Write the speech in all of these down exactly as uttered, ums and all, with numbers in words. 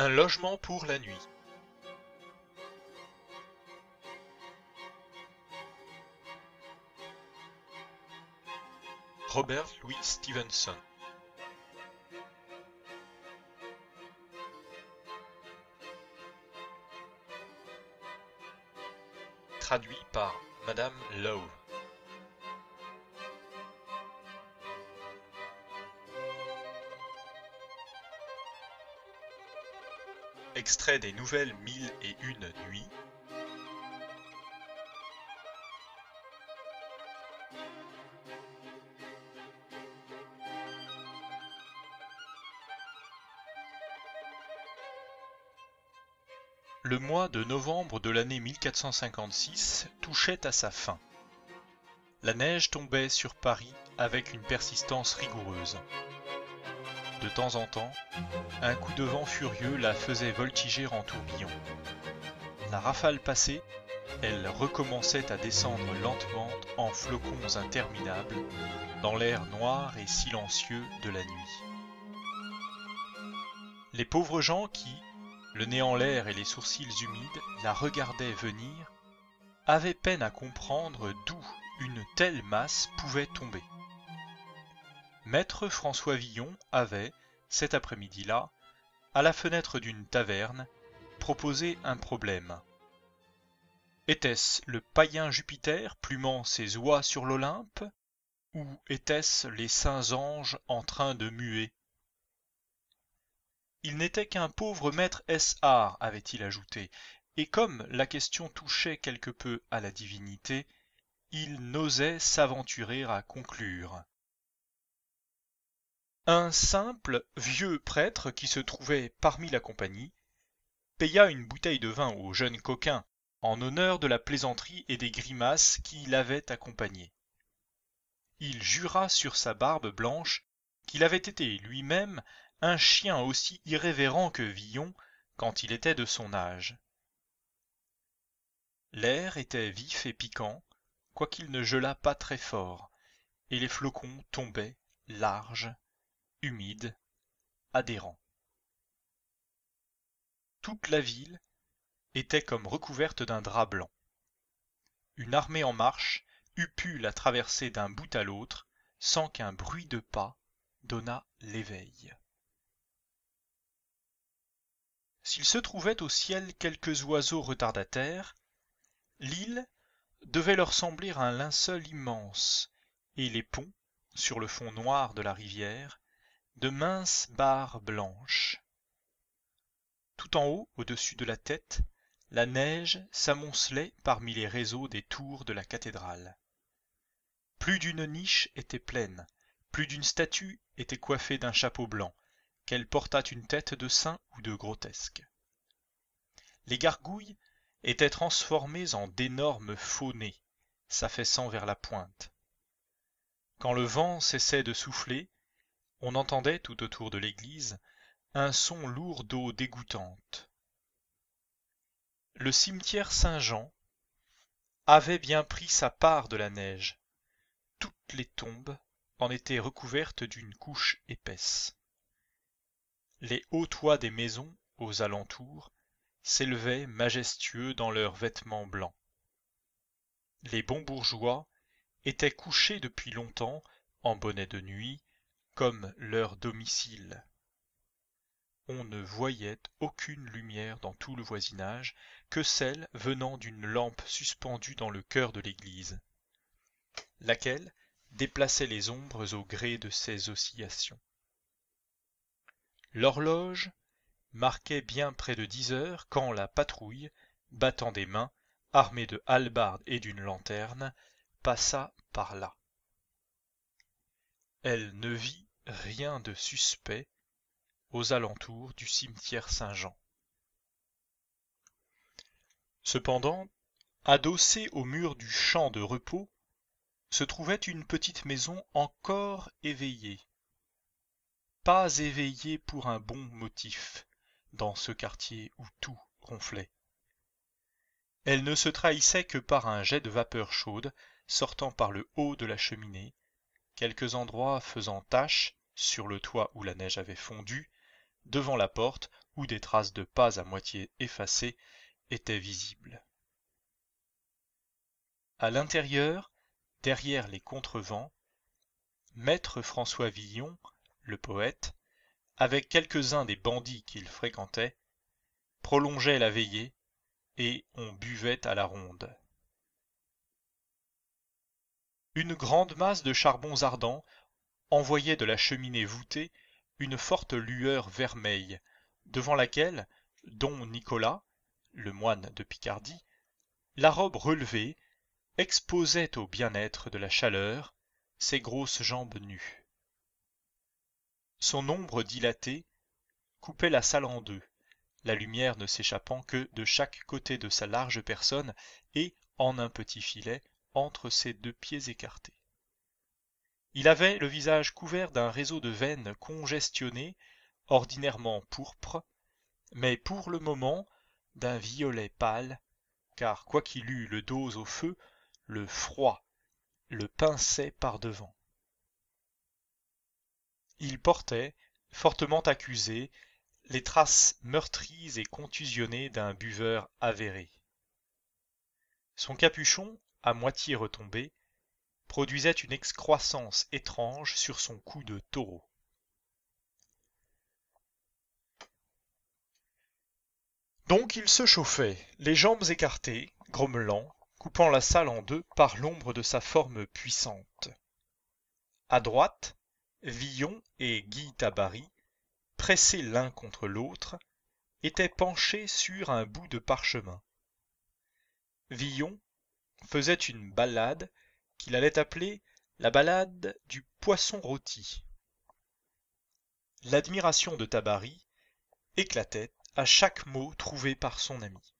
Un logement pour la nuit. Robert Louis Stevenson. Traduit par Madame Lowe. Extrait des nouvelles Mille et une nuits. Le mois de novembre de l'année mille quatre cent cinquante-six touchait à sa fin. La neige tombait sur Paris avec une persistance rigoureuse. De temps en temps, un coup de vent furieux la faisait voltiger en tourbillon. La rafale passée, elle recommençait à descendre lentement en flocons interminables dans l'air noir et silencieux de la nuit. Les pauvres gens qui, le nez en l'air et les sourcils humides, la regardaient venir, avaient peine à comprendre d'où une telle masse pouvait tomber. Maître François Villon avait, cet après-midi-là, à la fenêtre d'une taverne, proposé un problème. Était-ce le païen Jupiter plumant ses oies sur l'Olympe, ou étaient-ce les saints anges en train de muer? Il n'était qu'un pauvre maître ès-art, avait-il ajouté, et comme la question touchait quelque peu à la divinité, il n'osait s'aventurer à conclure. Un simple vieux prêtre qui se trouvait parmi la compagnie paya une bouteille de vin au jeune coquin en honneur de la plaisanterie et des grimaces qui l'avaient accompagné. Il jura sur sa barbe blanche qu'il avait été lui-même un chien aussi irrévérent que Villon quand il était de son âge. L'air était vif et piquant, quoiqu'il ne gelât pas très fort, et les flocons tombaient larges, humides, adhérents. Toute la ville était comme recouverte d'un drap blanc. Une armée en marche eût pu la traverser d'un bout à l'autre sans qu'un bruit de pas donnât l'éveil. S'il se trouvait au ciel quelques oiseaux retardataires, l'île devait leur sembler un linceul immense, et les ponts, sur le fond noir de la rivière, de minces barres blanches. Tout en haut, au-dessus de la tête, la neige s'amoncelait parmi les réseaux des tours de la cathédrale. Plus d'une niche était pleine, plus d'une statue était coiffée d'un chapeau blanc, qu'elle portât une tête de saint ou de grotesque. Les gargouilles étaient transformées en d'énormes faux nez, s'affaissant vers la pointe. Quand le vent cessait de souffler, on entendait tout autour de l'église un son lourd d'eau dégoûtante. Le cimetière Saint-Jean avait bien pris sa part de la neige. Toutes les tombes en étaient recouvertes d'une couche épaisse. Les hauts toits des maisons, aux alentours, s'élevaient majestueux dans leurs vêtements blancs. Les bons bourgeois étaient couchés depuis longtemps en bonnet de nuit, comme leur domicile. On ne voyait aucune lumière dans tout le voisinage que celle venant d'une lampe suspendue dans le chœur de l'église, laquelle déplaçait les ombres au gré de ses oscillations. L'horloge marquait bien près de dix heures quand la patrouille, battant des mains, armée de hallebardes et d'une lanterne, passa par là. Elle ne vit rien de suspect aux alentours du cimetière Saint-Jean. Cependant, adossée au mur du champ de repos, se trouvait une petite maison encore éveillée. Pas éveillée pour un bon motif, dans ce quartier où tout ronflait. Elle ne se trahissait que par un jet de vapeur chaude sortant par le haut de la cheminée, quelques endroits faisant tache, sur le toit où la neige avait fondu, devant la porte où des traces de pas à moitié effacées étaient visibles. À l'intérieur, derrière les contrevents, maître François Villon, le poète, avec quelques-uns des bandits qu'il fréquentait, prolongeait la veillée, et on buvait à la ronde. Une grande masse de charbons ardents envoyait de la cheminée voûtée une forte lueur vermeille, devant laquelle don Nicolas, le moine de Picardie, la robe relevée, exposait au bien-être de la chaleur ses grosses jambes nues. Son ombre dilatée coupait la salle en deux, la lumière ne s'échappant que de chaque côté de sa large personne et en un petit filet entre ses deux pieds écartés. Il avait le visage couvert d'un réseau de veines congestionnées, ordinairement pourpres, mais pour le moment d'un violet pâle, car quoiqu'il eût le dos au feu, le froid le pinçait par-devant. Il portait, fortement accusé, les traces meurtries et contusionnées d'un buveur avéré. Son capuchon, à moitié retombé, produisait une excroissance étrange sur son cou de taureau. Donc il se chauffait, les jambes écartées, grommelant, coupant la salle en deux par l'ombre de sa forme puissante. À droite, Villon et Guy Tabary, pressés l'un contre l'autre, étaient penchés sur un bout de parchemin. Villon faisait une ballade qu'il allait appeler la ballade du poisson rôti. L'admiration de Tabary éclatait à chaque mot trouvé par son ami.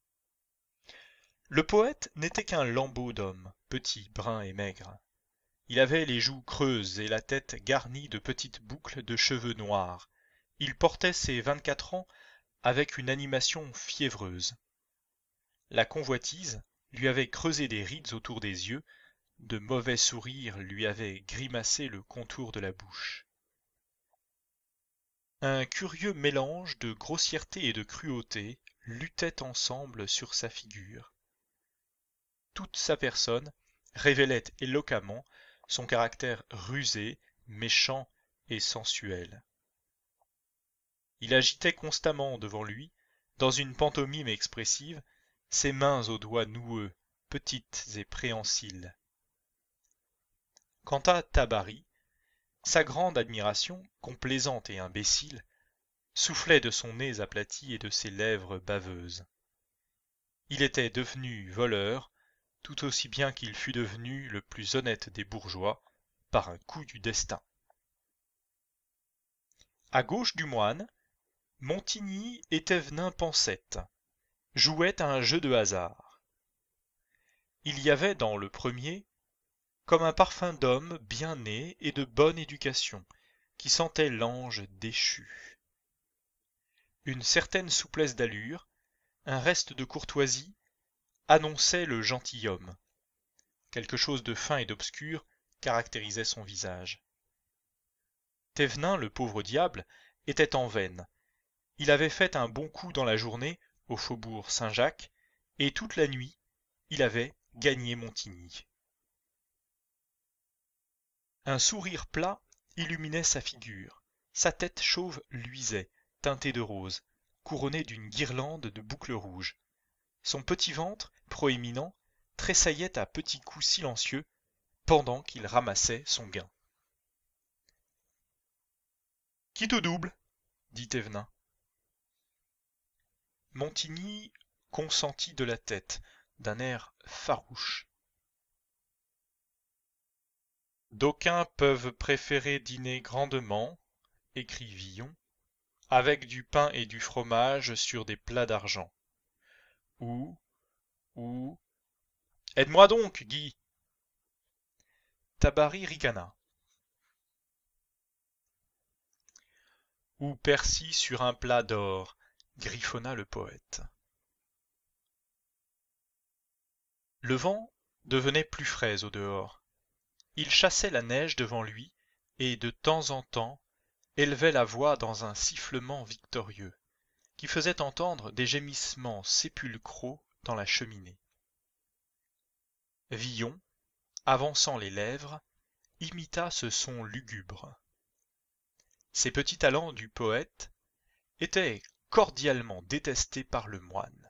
Le poète n'était qu'un lambeau d'homme, petit, brun et maigre. Il avait les joues creuses et la tête garnie de petites boucles de cheveux noirs. Il portait ses vingt-quatre ans avec une animation fiévreuse. La convoitise lui avait creusé des rides autour des yeux, de mauvais sourires lui avaient grimacé le contour de la bouche. Un curieux mélange de grossièreté et de cruauté luttait ensemble sur sa figure. Toute sa personne révélait éloquemment son caractère rusé, méchant et sensuel. Il agitait constamment devant lui, dans une pantomime expressive, ses mains aux doigts noueux, petites et préhensiles. Quant à Tabary, sa grande admiration, complaisante et imbécile, soufflait de son nez aplati et de ses lèvres baveuses. Il était devenu voleur, tout aussi bien qu'il fût devenu le plus honnête des bourgeois, par un coup du destin. À gauche du moine, Montigny et Thévenin Pensette jouaient à un jeu de hasard. Il y avait dans le premier comme un parfum d'homme bien né et de bonne éducation, qui sentait l'ange déchu. Une certaine souplesse d'allure, un reste de courtoisie, annonçaient le gentilhomme. Quelque chose de fin et d'obscur caractérisait son visage. Thévenin, le pauvre diable, était en veine. Il avait fait un bon coup dans la journée au faubourg Saint-Jacques, et toute la nuit, il avait gagné Montigny. Un sourire plat illuminait sa figure, sa tête chauve luisait, teintée de rose, couronnée d'une guirlande de boucles rouges. Son petit ventre, proéminent, tressaillait à petits coups silencieux, pendant qu'il ramassait son gain. « Qui te double ?» dit Thévenin. Montigny consentit de la tête, d'un air farouche. D'aucuns peuvent préférer dîner grandement, écrit Villon, avec du pain et du fromage sur des plats d'argent. Ou, ou... Aide-moi donc, Guy. Tabary ricana. Ou Percy sur un plat d'or, griffonna le poète. Le vent devenait plus frais au dehors. Il chassait la neige devant lui, et de temps en temps, élevait la voix dans un sifflement victorieux, qui faisait entendre des gémissements sépulcraux dans la cheminée. Villon, avançant les lèvres, imita ce son lugubre. Ces petits talents du poète étaient cordialement détestés par le moine.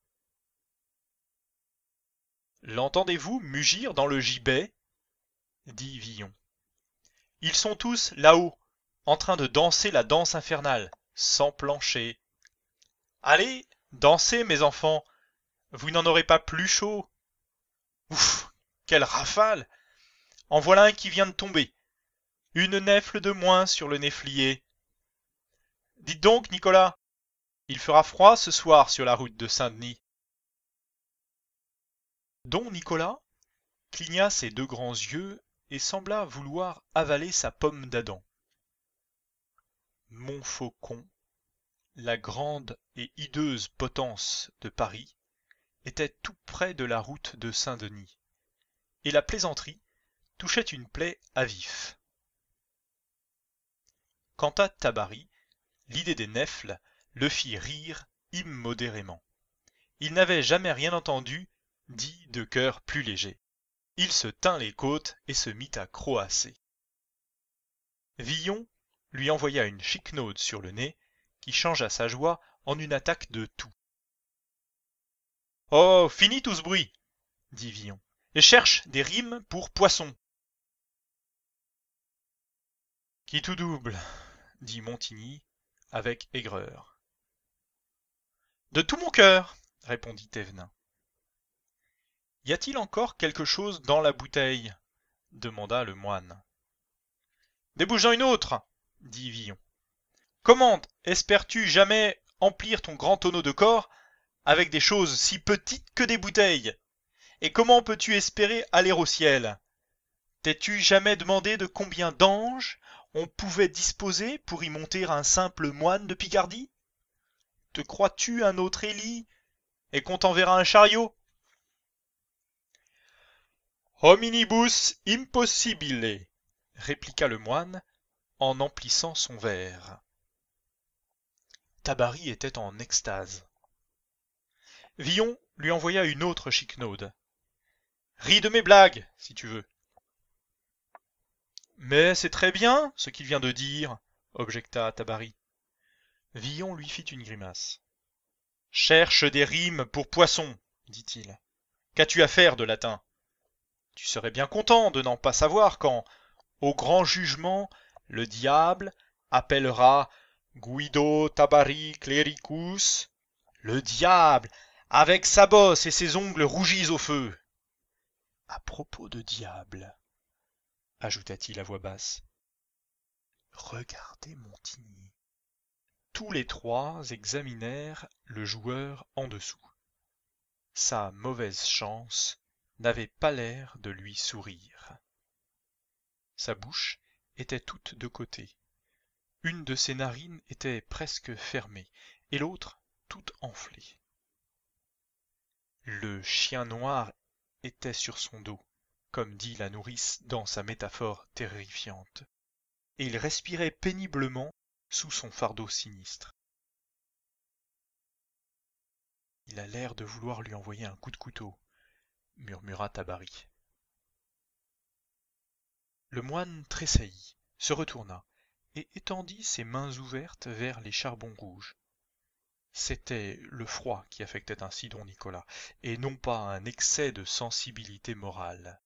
« L'entendez-vous mugir dans le gibet » dit Villon. « Ils sont tous là-haut, en train de danser la danse infernale, sans plancher. Allez, dansez, mes enfants, vous n'en aurez pas plus chaud. Ouf, quelle rafale! En voilà un qui vient de tomber. Une nèfle de moins sur le néflier. Dites donc, Nicolas, il fera froid ce soir sur la route de Saint-Denis. » Don Nicolas cligna ses deux grands yeux et sembla vouloir avaler sa pomme d'Adam. Montfaucon, la grande et hideuse potence de Paris, était tout près de la route de Saint-Denis, et la plaisanterie touchait une plaie à vif. Quant à Tabary, l'idée des nèfles le fit rire immodérément. Il n'avait jamais rien entendu dit de cœur plus léger. Il se tint les côtes et se mit à croasser. Villon lui envoya une chiquenaude sur le nez qui changea sa joie en une attaque de toux. « Oh, fini tout ce bruit !» dit Villon, « et cherche des rimes pour poisson. »« Qui tout double !» dit Montigny avec aigreur. « De tout mon cœur !» répondit Thévenin. « Y a-t-il encore quelque chose dans la bouteille ?» demanda le moine. « Débouche-en une autre !» dit Villon. « Comment espères-tu jamais emplir ton grand tonneau de corps avec des choses si petites que des bouteilles? Et comment peux-tu espérer aller au ciel? T'es-tu jamais demandé de combien d'anges on pouvait disposer pour y monter un simple moine de Picardie? Te crois-tu un autre Élie et qu'on t'enverra un chariot? Hominibus impossibile, répliqua le moine en emplissant son verre. Tabary était en extase. Villon lui envoya une autre chiquenaude. « Ris de mes blagues, si tu veux. »« Mais c'est très bien, ce qu'il vient de dire, » objecta Tabary. Villon lui fit une grimace. « Cherche des rimes pour poisson, dit-il. Qu'as-tu à faire de latin? Tu serais bien content de n'en pas savoir quand, au grand jugement, le diable appellera Guido Tabary Clericus, le diable, avec sa bosse et ses ongles rougis au feu. À propos de diable, ajouta-t-il à voix basse, regardez Montigny. Tous les trois examinèrent le joueur en dessous. Sa mauvaise chance n'avait pas l'air de lui sourire. Sa bouche était toute de côté. Une de ses narines était presque fermée, et l'autre toute enflée. Le chien noir était sur son dos, comme dit la nourrice dans sa métaphore terrifiante, et il respirait péniblement sous son fardeau sinistre. « Il a l'air de vouloir lui envoyer un coup de couteau, » murmura Tabary. Le moine tressaillit, se retourna, et étendit ses mains ouvertes vers les charbons rouges. C'était le froid qui affectait ainsi don Nicolas, et non pas un excès de sensibilité morale.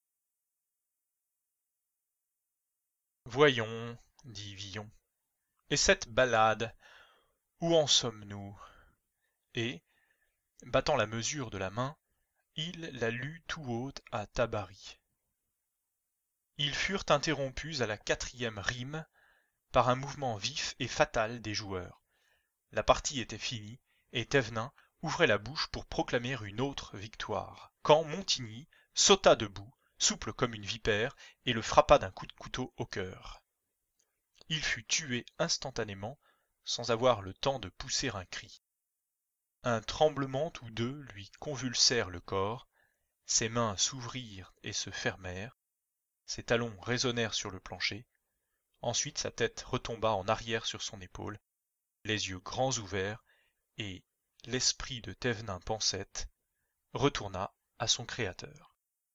« Voyons, dit Villon, et cette balade, où en sommes-nous » Et, battant la mesure de la main, il la lut tout haut à Tabary. Ils furent interrompus à la quatrième rime par un mouvement vif et fatal des joueurs. La partie était finie, et Thévenin ouvrait la bouche pour proclamer une autre victoire, quand Montigny sauta debout, souple comme une vipère, et le frappa d'un coup de couteau au cœur. Il fut tué instantanément, sans avoir le temps de pousser un cri. Un tremblement ou deux lui convulsèrent le corps, ses mains s'ouvrirent et se fermèrent, ses talons résonnèrent sur le plancher. Ensuite sa tête retomba en arrière sur son épaule, les yeux grands ouverts, et l'esprit de Thévenin Pensette retourna à son créateur.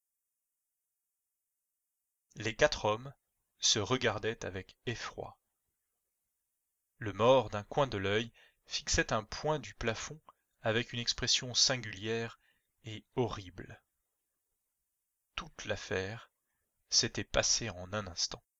Les quatre hommes se regardaient avec effroi. Le mort, d'un coin de l'œil, fixait un point du plafond avec une expression singulière et horrible. Toute l'affaire s'était passée en un instant.